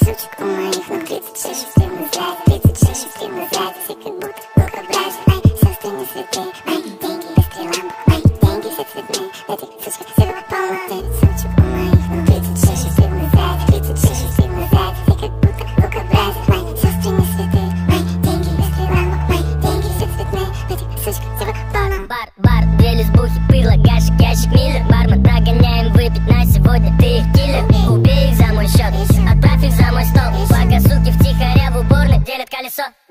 сучек у моих ног 36 в дым взгляд, 36 в дым взгляд. Все как будто лукообразны, мои сестры не святые. Мои деньги быстрее лампы, мои деньги все цветные. Этих сучек всего полно, 9 сучек у моих ног 36 в дым взгляд, 36 в дым взгляд. Все как будто лукообразны, мои сестры не святые. Мои деньги быстрее лампы, мои деньги все цветные. Этих сучек всего полно. Бар, две лесбухи, пыло, гашик, ящик, миллер. Бармен, прогоняем выпить на сегодня, ты их киллер. Убей их за мой счет, отправь их за мой стол. Пока суки втихаря в уборной делят колесо.